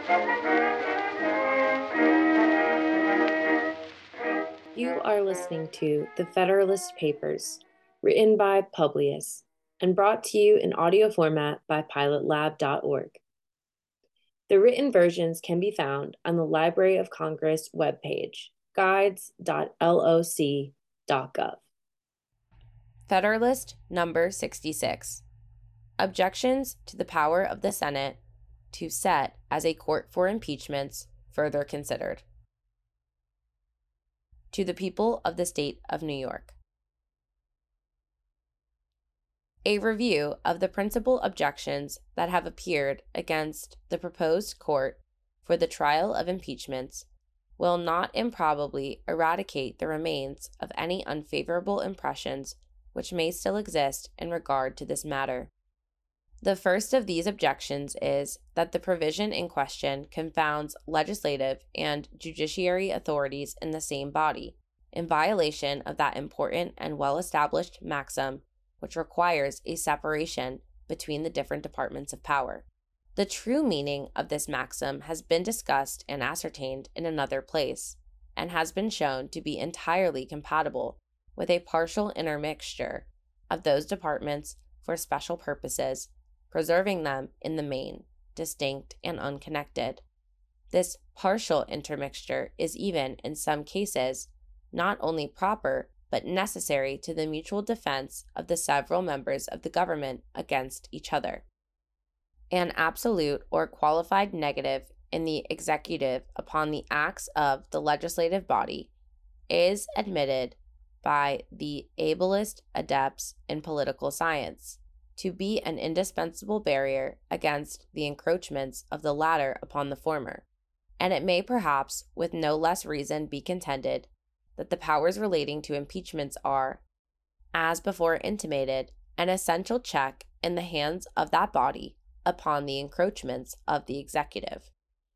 You are listening to The Federalist Papers, written by Publius, and brought to you in audio format by pilotlab.org. The written versions can be found on the Library of Congress webpage, guides.loc.gov. Federalist number 66. Objections to the power of the Senate to set as a court for impeachments further considered. To the people of the state of New York. A review of the principal objections that have appeared against the proposed court for the trial of impeachments will not improbably eradicate the remains of any unfavorable impressions which may still exist in regard to this matter. The first of these objections is that the provision in question confounds legislative and judiciary authorities in the same body, in violation of that important and well-established maxim which requires a separation between the different departments of power. The true meaning of this maxim has been discussed and ascertained in another place, and has been shown to be entirely compatible with a partial intermixture of those departments for special purposes, preserving them in the main, distinct and unconnected. This partial intermixture is even, in some cases, not only proper, but necessary to the mutual defense of the several members of the government against each other. An absolute or qualified negative in the executive upon the acts of the legislative body is admitted by the ablest adepts in political science to be an indispensable barrier against the encroachments of the latter upon the former, and it may perhaps with no less reason be contended that the powers relating to impeachments are, as before intimated, an essential check in the hands of that body upon the encroachments of the executive.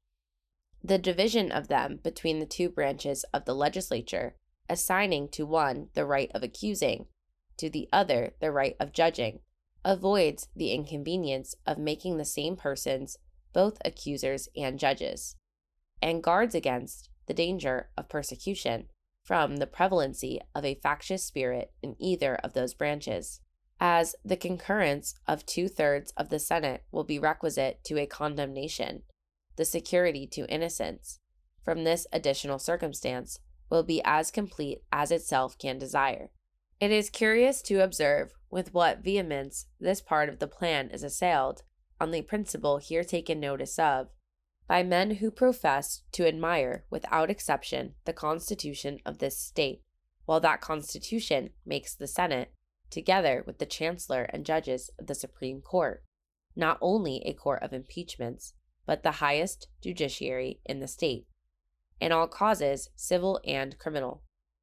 The division of them between the two branches of the legislature, assigning to one the right of accusing, to the other the right of judging, avoids the inconvenience of making the same persons both accusers and judges, and guards against the danger of persecution from the prevalency of a factious spirit in either of those branches, as the concurrence of 2/3 of the Senate will be requisite to a condemnation. The security to innocence from this additional circumstance will be as complete as itself can desire. It is curious to observe with what vehemence this part of the plan is assailed, on the principle here taken notice of, by men who profess to admire without exception the Constitution of this state, while that Constitution makes the Senate, together with the Chancellor and judges of the Supreme Court, not only a court of impeachments, but the highest judiciary in the state, in all causes civil and criminal.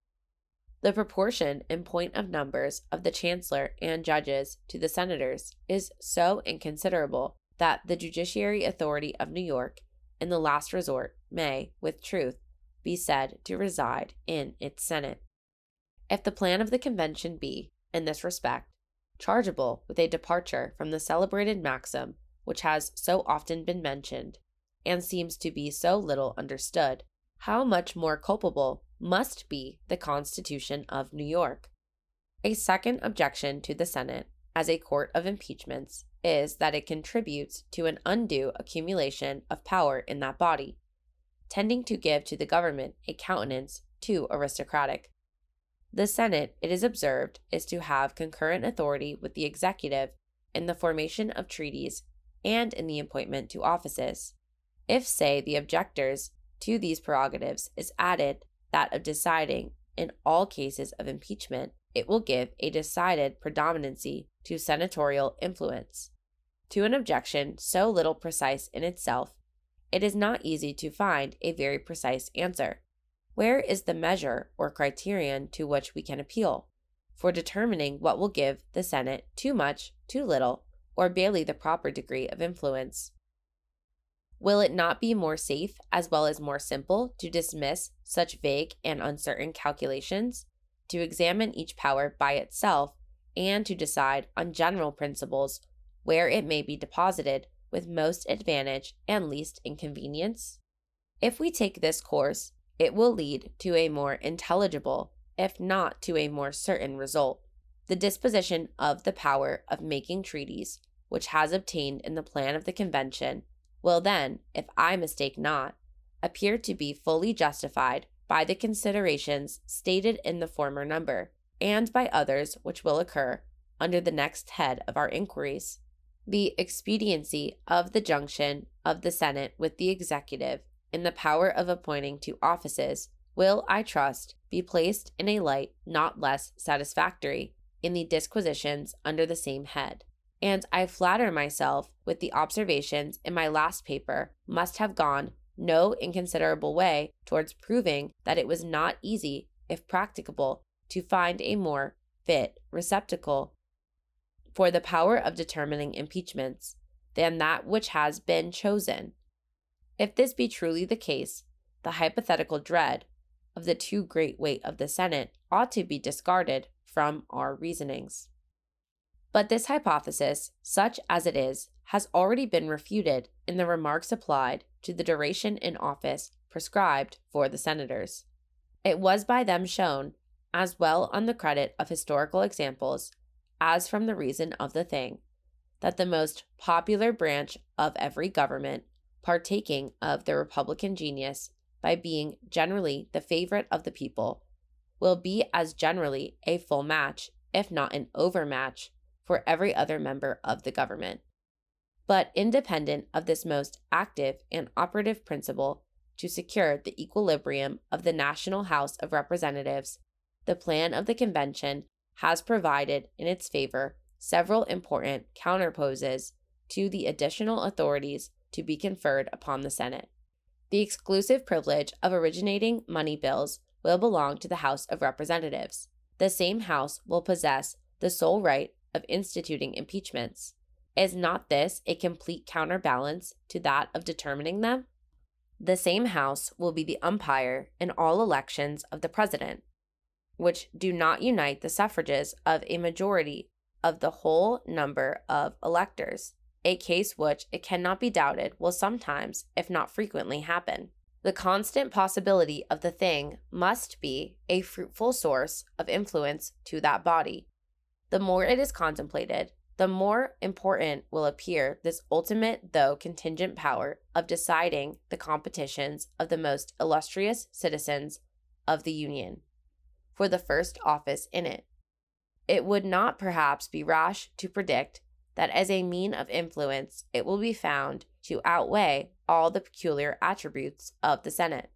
The proportion in point of numbers of the Chancellor and judges to the senators is so inconsiderable that the judiciary authority of New York, in the last resort, may, with truth, be said to reside in its Senate. If the plan of the convention be, in this respect, chargeable with a departure from the celebrated maxim which has so often been mentioned, and seems to be so little understood, how much more culpable must be the Constitution of New York. A second objection to the Senate, as a court of impeachments, is that it contributes to an undue accumulation of power in that body, tending to give to the government a countenance too aristocratic. The Senate, it is observed, is to have concurrent authority with the executive in the formation of treaties and in the appointment to offices. If, say, the objectors to these prerogatives is added that of deciding in all cases of impeachment, it will give a decided predominancy to senatorial influence. To an objection so little precise in itself, it is not easy to find a very precise answer. Where is the measure or criterion to which we can appeal for determining what will give the Senate too much, too little, or barely the proper degree of influence? Will it not be more safe as well as more simple to dismiss such vague and uncertain calculations, to examine each power by itself, and to decide on general principles where it may be deposited with most advantage and least inconvenience? If we take this course, it will lead to a more intelligible, if not to a more certain result. The disposition of the power of making treaties, which has obtained in the plan of the convention, will then, if I mistake not, appear to be fully justified by the considerations stated in the former number, and by others which will occur under the next head of our inquiries. The expediency of the junction of the Senate with the executive in the power of appointing to offices will, I trust, be placed in a light not less satisfactory in the disquisitions under the same head. And I flatter myself with the observations in my last paper must have gone no inconsiderable way towards proving that it was not easy, if practicable, to find a more fit receptacle for the power of determining impeachments than that which has been chosen. If this be truly the case, the hypothetical dread of the too great weight of the Senate ought to be discarded from our reasonings. But this hypothesis, such as it is, has already been refuted in the remarks applied to the duration in office prescribed for the senators. It was by them shown, as well on the credit of historical examples as from the reason of the thing, that the most popular branch of every government, partaking of the republican genius by being generally the favorite of the people, will be as generally a full match, if not an overmatch, for every other member of the government. But independent of this most active and operative principle to secure the equilibrium of the National House of Representatives, the plan of the convention has provided in its favor several important counterposes to the additional authorities to be conferred upon the Senate. The exclusive privilege of originating money bills will belong to the House of Representatives. The same House will possess the sole right of instituting impeachments. Is not this a complete counterbalance to that of determining them? The same House will be the umpire in all elections of the President, which do not unite the suffrages of a majority of the whole number of electors, a case which, it cannot be doubted, will sometimes, if not frequently, happen. The constant possibility of the thing must be a fruitful source of influence to that body. The more it is contemplated, the more important will appear this ultimate though contingent power of deciding the competitions of the most illustrious citizens of the Union for the first office in it. It would not perhaps be rash to predict that as a mean of influence it will be found to outweigh all the peculiar attributes of the Senate.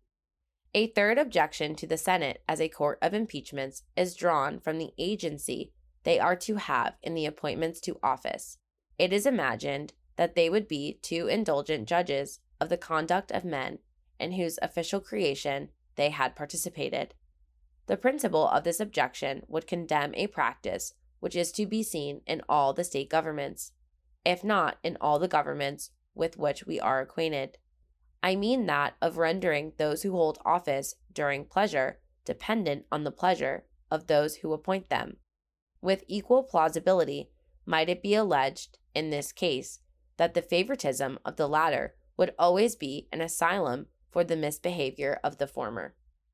A third objection to the Senate as a court of impeachments is drawn from the agency they are to have in the appointments to office. It is imagined that they would be too indulgent judges of the conduct of men in whose official creation they had participated. The principle of this objection would condemn a practice which is to be seen in all the state governments, if not in all the governments with which we are acquainted. I mean that of rendering those who hold office during pleasure dependent on the pleasure of those who appoint them. With equal plausibility might it be alleged in this case that the favoritism of the latter would always be an asylum for the misbehavior of the former.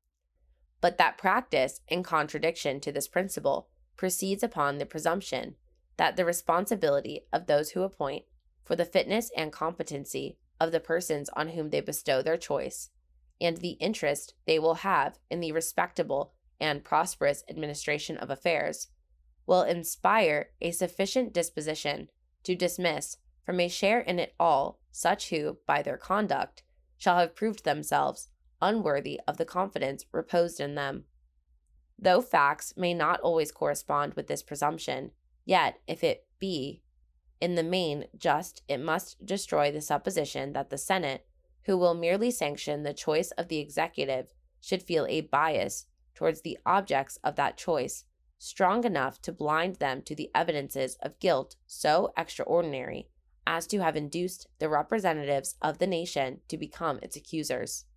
But that practice, in contradiction to this principle, proceeds upon the presumption that the responsibility of those who appoint for the fitness and competency of the persons on whom they bestow their choice, and the interest they will have in the respectable and prosperous administration of affairs, will inspire a sufficient disposition to dismiss from a share in it all such who, by their conduct, shall have proved themselves unworthy of the confidence reposed in them. Though facts may not always correspond with this presumption, yet if it be in the main just, it must destroy the supposition that the Senate, who will merely sanction the choice of the executive, should feel a bias towards the objects of that choice strong enough to blind them to the evidences of guilt so extraordinary as to have induced the representatives of the nation to become its accusers.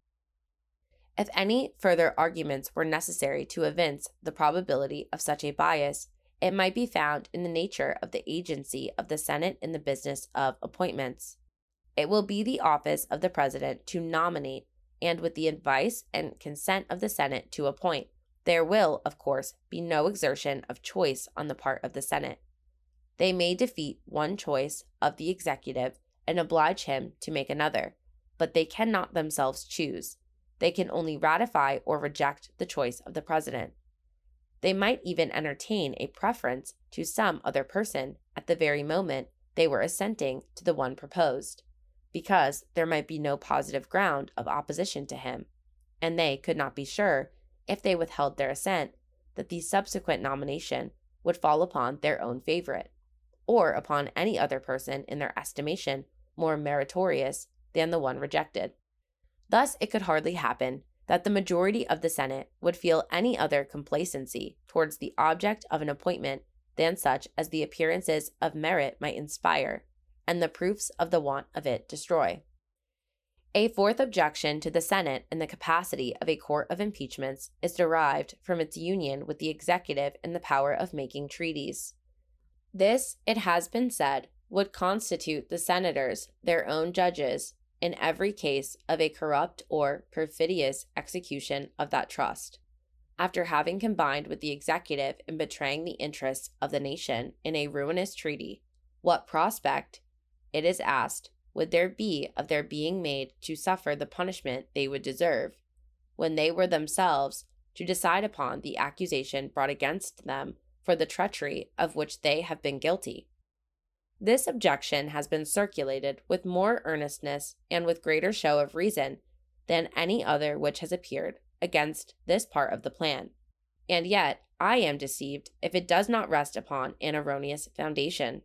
If any further arguments were necessary to evince the probability of such a bias, it might be found in the nature of the agency of the Senate in the business of appointments. It will be the office of the President to nominate and, with the advice and consent of the Senate, to appoint. There will, of course, be no exertion of choice on the part of the Senate. They may defeat one choice of the executive and oblige him to make another, but they cannot themselves choose. They can only ratify or reject the choice of the President. They might even entertain a preference to some other person at the very moment they were assenting to the one proposed, because there might be no positive ground of opposition to him, and they could not be sure, if they withheld their assent, that the subsequent nomination would fall upon their own favorite, or upon any other person in their estimation more meritorious than the one rejected. Thus, it could hardly happen that the majority of the Senate would feel any other complacency towards the object of an appointment than such as the appearances of merit might inspire, and the proofs of the want of it destroy. A fourth objection to the Senate in the capacity of a court of impeachments is derived from its union with the executive in the power of making treaties. This, it has been said, would constitute the senators their own judges in every case of a corrupt or perfidious execution of that trust. After having combined with the executive in betraying the interests of the nation in a ruinous treaty, what prospect, it is asked, would there be of their being made to suffer the punishment they would deserve, when they were themselves to decide upon the accusation brought against them for the treachery of which they have been guilty? This objection has been circulated with more earnestness and with greater show of reason than any other which has appeared against this part of the plan, and yet I am deceived if it does not rest upon an erroneous foundation.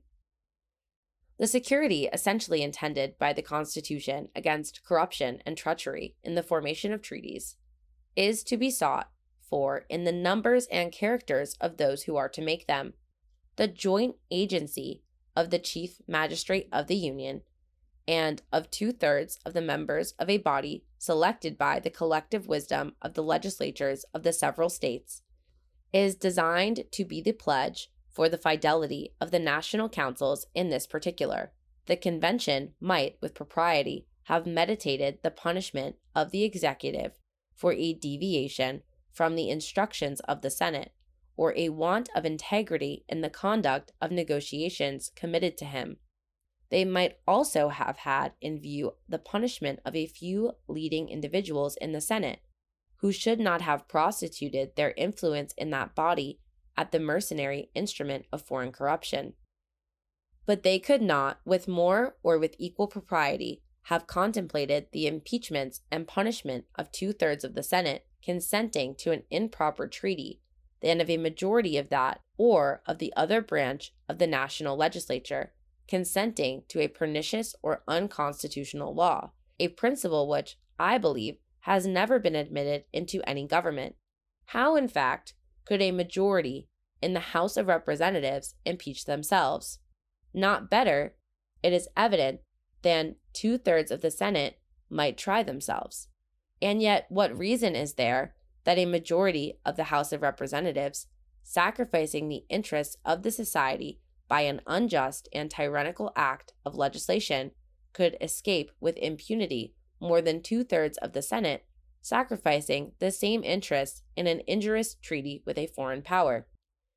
The security essentially intended by the Constitution against corruption and treachery in the formation of treaties is to be sought for in the numbers and characters of those who are to make them, the joint agency of the Chief Magistrate of the Union, and of 2/3 of the members of a body selected by the collective wisdom of the legislatures of the several states, is designed to be the pledge for the fidelity of the national councils in this particular. The convention might, with propriety, have meditated the punishment of the executive for a deviation from the instructions of the Senate, or a want of integrity in the conduct of negotiations committed to him. They might also have had in view the punishment of a few leading individuals in the Senate, who should not have prostituted their influence in that body at the mercenary instrument of foreign corruption. But they could not, with more or with equal propriety, have contemplated the impeachments and punishment of 2/3 of the Senate consenting to an improper treaty than of a majority of that or of the other branch of the national legislature consenting to a pernicious or unconstitutional law, a principle which, I believe, has never been admitted into any government. How, in fact, could a majority in the House of Representatives impeach themselves? Not better, it is evident, than 2/3 of the Senate might try themselves. And yet, what reason is there that a majority of the House of Representatives, sacrificing the interests of the society by an unjust and tyrannical act of legislation, could escape with impunity more than 2/3 of the Senate, sacrificing the same interests in an injurious treaty with a foreign power?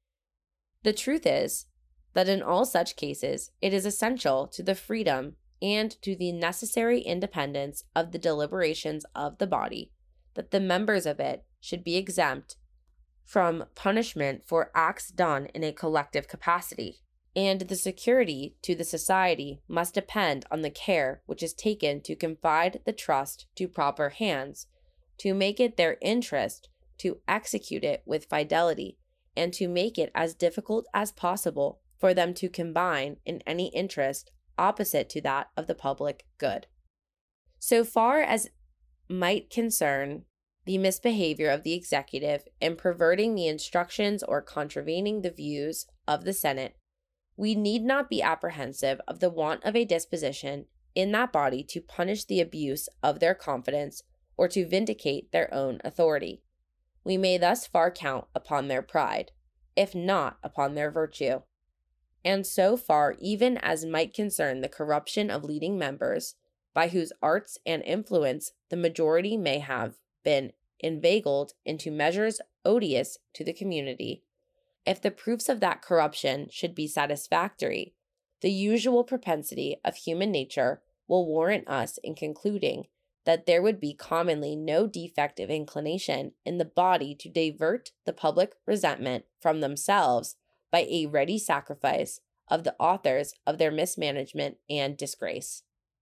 The truth is that in all such cases, it is essential to the freedom and to the necessary independence of the deliberations of the body that the members of it should be exempt from punishment for acts done in a collective capacity, and the security to the society must depend on the care which is taken to confide the trust to proper hands, to make it their interest to execute it with fidelity, and to make it as difficult as possible for them to combine in any interest opposite to that of the public good. So far as might concern the misbehavior of the executive in perverting the instructions or contravening the views of the Senate, we need not be apprehensive of the want of a disposition in that body to punish the abuse of their confidence or to vindicate their own authority. We may thus far count upon their pride, if not upon their virtue. And so far, even as might concern the corruption of leading members, by whose arts and influence the majority may have been inveigled into measures odious to the community, if the proofs of that corruption should be satisfactory, the usual propensity of human nature will warrant us in concluding that there would be commonly no defect of inclination in the body to divert the public resentment from themselves by a ready sacrifice of the authors of their mismanagement and disgrace.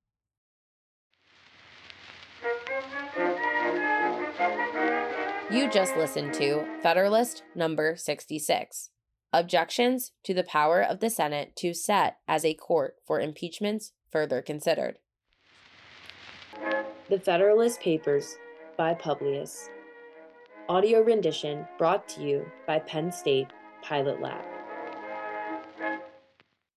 You just listened to Federalist number 66. Objections to the power of the Senate to set as a court for impeachments further considered. The Federalist Papers by Publius. Audio rendition brought to you by Penn State Pilot Lab.